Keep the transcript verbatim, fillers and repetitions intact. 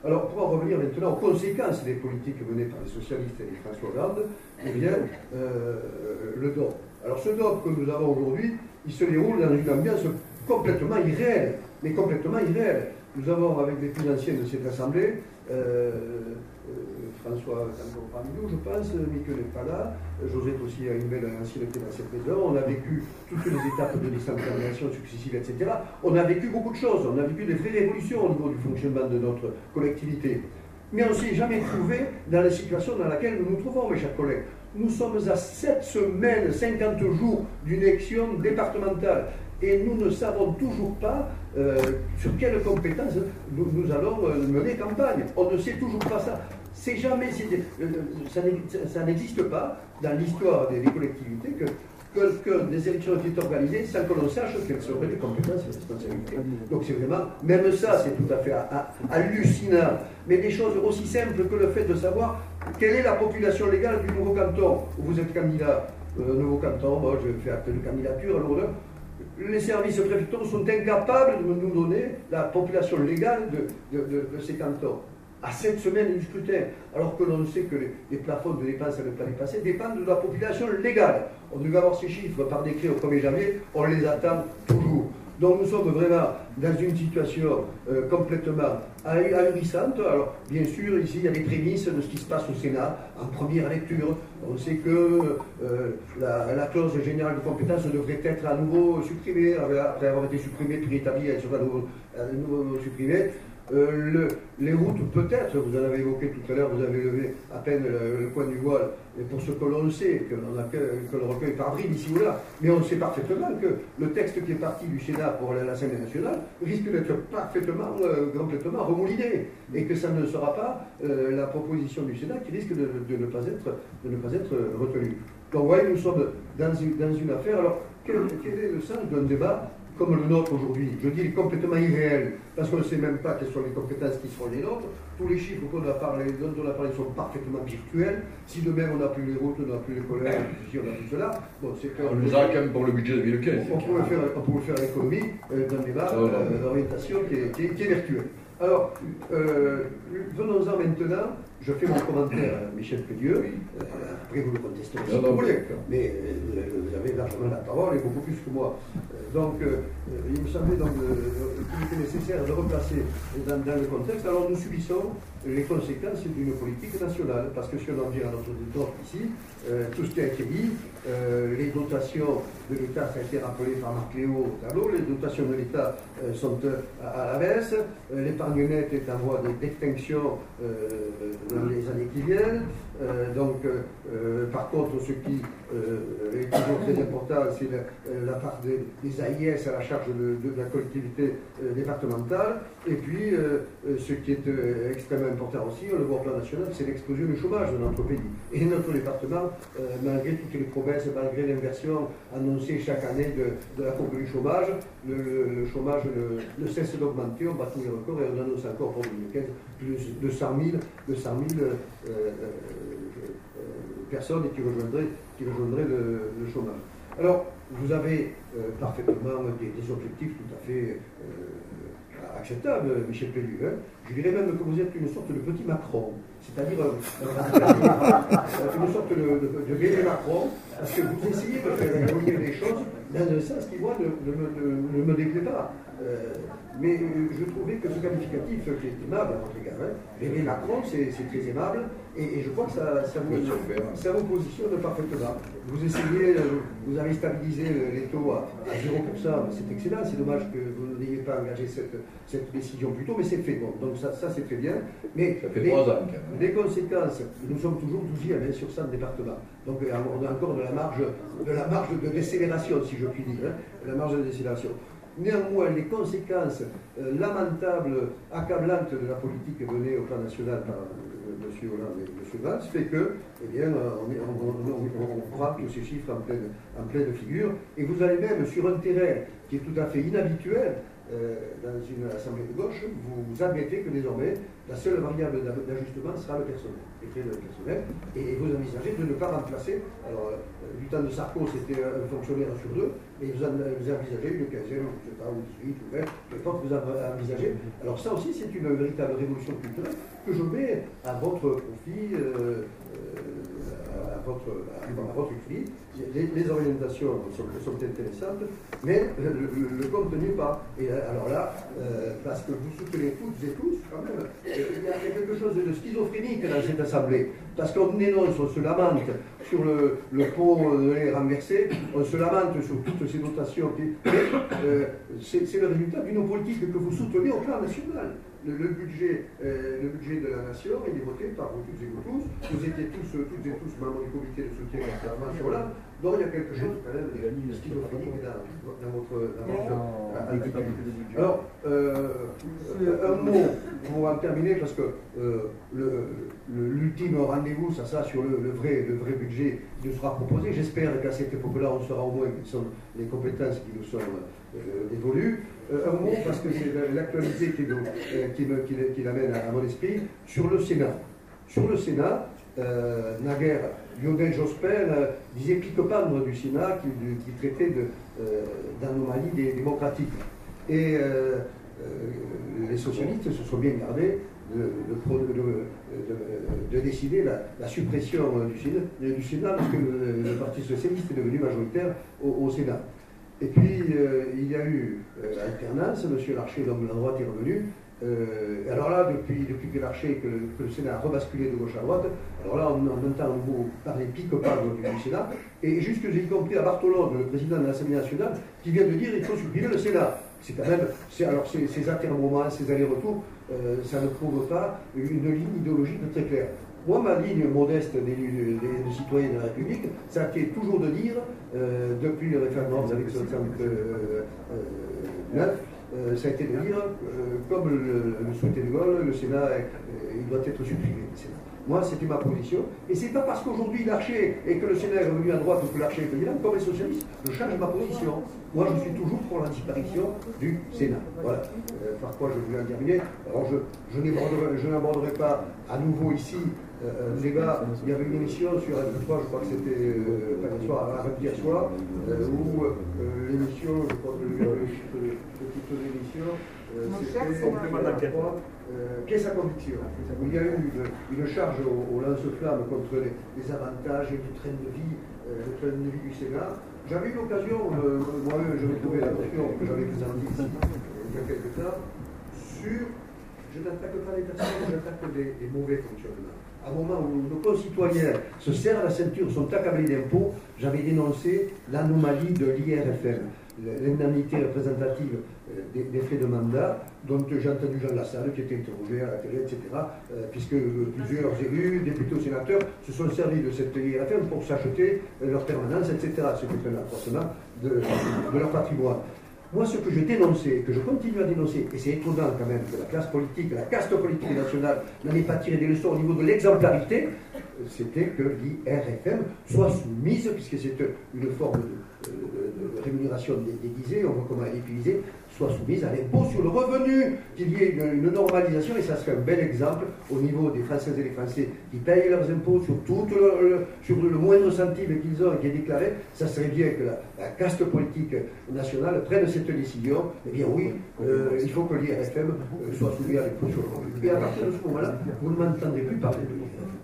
Alors, pour en revenir maintenant aux conséquences des politiques menées par les socialistes et François Hollande, eh bien, euh, le D O P. Alors, ce D O P que nous avons aujourd'hui, il se déroule dans une ambiance complètement irréelle, mais complètement irréelle. Nous avons, avec des plus anciens de cette Assemblée, euh, euh, François encore parmi nous, je pense, Miquel n'est pas là, Josette aussi a une belle ancienneté dans cette maison, on a vécu toutes les étapes de décentralisation successive, et cetera. On a vécu beaucoup de choses, on a vécu des vraies révolutions au niveau du fonctionnement de notre collectivité. Mais on ne s'est jamais trouvé dans la situation dans laquelle nous nous trouvons, mes chers collègues. Nous sommes à sept semaines, cinquante jours d'une élection départementale. Et nous ne savons toujours pas euh, sur quelles compétences nous, nous allons euh, mener campagne. On ne sait toujours pas ça. C'est jamais, euh, ça n'existe pas dans l'histoire des, des collectivités que, que, que des élections étaient organisées sans que l'on sache quelles seraient les compétences et les responsabilités. Donc c'est vraiment, même ça c'est tout à fait à, à, hallucinant. Mais des choses aussi simples que le fait de savoir quelle est la population légale du nouveau canton où vous êtes candidat. Euh, nouveau canton, moi je fais acte de candidature, alors là, les services préfectoraux sont incapables de nous donner la population légale de, de, de, de ces cantons. À sept semaines du scrutin, alors que l'on sait que les, les plafonds de dépenses à ne pas dépasser dépendent de la population légale. On devait avoir ces chiffres par décret au premier janvier, on les attend toujours. Donc nous sommes vraiment dans une situation euh, complètement ahurissante. Alors bien sûr, ici il y a des prémices de ce qui se passe au Sénat en première lecture. On sait que euh, la, la clause générale de compétence devrait être à nouveau supprimée, après avoir été supprimée puis rétablie, elle sera à nouveau, à nouveau supprimée. Euh, le, les routes, peut-être, vous en avez évoqué tout à l'heure, vous avez levé à peine le, le coin du voile, et pour ce que l'on sait, que l'on recueille par bribes ici ou là, mais on sait parfaitement que le texte qui est parti du Sénat pour l'Assemblée nationale risque d'être parfaitement, euh, complètement remouliné, et que ça ne sera pas euh, la proposition du Sénat qui risque de, de, ne, pas être, de ne pas être retenue. Donc, oui, nous sommes dans une, dans une affaire. Alors, quel, quel est le sens d'un débat comme le nôtre aujourd'hui? Je dis complètement irréel, parce qu'on ne sait même pas quelles sont les compétences qui seront les nôtres. Tous les chiffres qu'on a parlé, dont on a parlé sont parfaitement virtuels. Si demain on n'a plus les routes, on n'a plus les collèges, si on n'a plus cela, bon, c'est que... On nous a quand même pour le budget de deux mille quinze. On, on pouvait faire, on pouvait faire l'économie euh, d'un débat euh, d'orientation qui est, qui, est, qui est virtuel. Alors, euh, venons-en maintenant. Je fais mon commentaire à Michel Pédieu, euh, après vous le contesterez si vous voulez, mais euh, vous avez largement la parole et beaucoup plus que moi. Euh, donc, euh, il me semblait donc euh, qu'il était nécessaire de replacer dans, dans le contexte. Alors, nous subissons les conséquences d'une politique nationale, parce que si on en vient à notre ordre ici, euh, tout ce qui a été dit, euh, les dotations de l'État, ça a été rappelé par Marc Léo au tableau, les dotations de l'État euh, sont euh, à, à la baisse, euh, l'épargne nette est en voie d'extinction euh, dans les années qui viennent. Euh, donc, euh, par contre, ce qui euh, est toujours très important, c'est la, la part des, des A I S à la charge de, de, de la collectivité euh, départementale. Et puis, euh, ce qui est euh, extrêmement important aussi, on le voit au plan national, c'est l'explosion du chômage de notre pays. Et notre département, euh, malgré toutes les promesses, malgré l'inversion annoncée chaque année de, de la courbe du chômage, le, le, le chômage ne, ne cesse d'augmenter, on bat tous les records et on annonce encore pour deux mille quinze plus de cent mille, de cent mille euh, euh, personnes qui rejoindraient, qui rejoindraient le, le chômage. Alors, vous avez euh, parfaitement des, des objectifs tout à fait euh, acceptables, Michel Pédieu. Hein. Je dirais même que vous êtes une sorte de petit Macron, c'est-à-dire euh, une sorte de, de, de bébé Macron, parce que vous essayez de faire évoluer les choses dans un sens qui, moi, ne, ne, ne, ne me déplaît pas. Euh, mais euh, je trouvais que ce qualificatif qui est aimable à votre égard, hein, bébé Macron, c'est très aimable, et, et je crois que ça, ça, vous, ça vous positionne parfaitement. Vous essayez, euh, vous avez stabilisé les taux à, à zéro pour cent, c'est excellent, c'est dommage que vous n'ayez pas engagé cette, cette décision plus tôt, mais c'est fait bon, donc ça, ça c'est très bien. Mais ça fait les, trois ans, quand même. Les conséquences, nous sommes toujours douzième hein, sur cent départements, donc on a encore de la marge de, la marge de décélération, si je puis dire, hein, la marge de décélération. Néanmoins, les conséquences euh, lamentables, accablantes de la politique menée au plan national par euh, M. Hollande et M. Valls fait que, eh bien, on, est, on, on, on, on prend tous ces chiffres en pleine, en pleine figure, et vous allez même sur un terrain qui est tout à fait inhabituel, euh, dans une assemblée de gauche, vous admettez que désormais, la seule variable d'ajustement sera le personnel, les frais de personnel, et vous envisagez de ne pas remplacer. Alors, euh, du temps de Sarko, c'était un fonctionnaire sur deux, et vous, en, vous envisagez une quinzaine, je ne sais pas, ou dix-huit, ou vingt, peu importe, vous envisagez. Alors ça aussi, c'est une véritable révolution culturelle que je mets à votre profit, euh, euh, à, votre, à, à votre profit. Les, les orientations sont, sont intéressantes, mais le, le, le contenu pas. Et alors là, euh, parce que vous soutenez toutes et tous, quand même, il y a quelque chose de schizophrénique dans cette assemblée. Parce qu'on énonce, on se lamente sur le, le pot de lait renversé, on se lamente sur toutes ces dotations. Mais euh, c'est le résultat d'une politique que vous soutenez au plan national. Le, le, budget, euh, le budget de la nation, il est voté par vous toutes et vous tous. Vous étiez tous, toutes et tous membres du comité de soutien à la Manchola. Donc il y a quelque chose quand même de schizophrénique dans, dans votre, dans votre attitude. Alors, euh, un mot pour en terminer, parce que euh, l'ultime rendez-vous, ça sera sur le, le, vrai, le vrai budget qui nous sera proposé. J'espère qu'à cette époque-là, on saura au moins quelles sont les compétences qui nous sont euh, dévolues. Euh, un mot, parce que c'est l'actualité qui, euh, qui, qui, qui l'amène à, à mon esprit, sur le Sénat. Sur le Sénat, euh, naguère, Lionel Jospin euh, disait pique-pendre du Sénat qui, qui traitait d'anomalie de, euh, démocratique. Et euh, euh, les socialistes se sont bien gardés de, de, de, de, de décider la, la suppression du Sénat, du Sénat parce que le, le Parti socialiste est devenu majoritaire au, au Sénat. Et puis, euh, il y a eu euh, alternance, M. Larcher, l'homme de la droite, est revenu. Euh, alors là, depuis, depuis que Larcher, que, que le Sénat a rebasculé de gauche à droite, alors là, on, on entend nouveau parler pique-pendre du, du Sénat, et jusque j'ai compris à Bartolone, le président de l'Assemblée nationale, qui vient de dire qu'il faut supprimer le Sénat. C'est quand même, alors ces, ces atermoiements, ces allers-retours, euh, ça ne prouve pas une ligne idéologique très claire. Moi, ma ligne modeste des, des, des citoyens de la République, ça a été toujours de dire, euh, depuis le référendum avec soixante-neuf, euh, ça a été de dire, euh, comme le, le souhaitait de Gaulle, le Sénat, euh, il doit être supprimé. Le Sénat. Moi, c'était ma position. Et c'est pas parce qu'aujourd'hui Larcher et que le Sénat est revenu à droite ou que Larcher est président, comme les socialistes, je change ma position. Moi, je suis toujours pour la disparition du Sénat. Voilà. Euh, par quoi je voulais en terminer. Alors, je, je n'aborderai pas à nouveau ici euh, le débat. Il y avait une émission sur R T trois, je crois que c'était euh, hier soir, hier soir, euh, où euh, l'émission, je crois que le, le, le, le titre de l'émission, euh, c'était complément d'enquête. Euh, Qu'est-ce sa conviction? Il y a eu une, une charge au, au lance-flamme contre les, les avantages et le train de vie, euh, le train de vie du Sénat. J'avais eu l'occasion, euh, moi-même, je vais trouver la notion que j'avais présentée ici euh, il y a quelques temps, sur, je n'attaque pas les personnes, j'attaque des, des mauvais fonctionnements. À un moment où nos concitoyens se serrent la ceinture, sont accablés d'impôts, j'avais dénoncé l'anomalie de l'I R F M, l'indemnité représentative des, des frais de mandat, dont j'ai entendu Jean Lassalle qui était interrogé à la télé, et cetera, euh, puisque plusieurs élus, députés ou sénateurs, se sont servis de cette I R F M pour s'acheter leur permanence, et cetera. C'était un accroissement de, de leur patrimoine. Moi, ce que je dénonçais, que je continue à dénoncer, et c'est étonnant quand même que la classe politique, la caste politique nationale n'en ait pas tiré des leçons au niveau de l'exemplarité, c'était que l'I R F M soit soumise, puisque c'est une forme de, de, de rémunération déguisée, on voit comment elle est utilisée, soit soumise à l'impôt sur le revenu, qu'il y ait une, une normalisation, et ça serait un bel exemple au niveau des Françaises et des Français qui payent leurs impôts sur, tout le, le, sur le moindre centime qu'ils ont et qui est déclaré. Ça serait bien que la, la caste politique nationale prenne cette décision. Eh bien oui, euh, il faut que l'I R F M soit soumis à l'impôt sur le revenu. Et à partir de ce moment-là, vous ne m'entendrez plus parler de l'I R F M.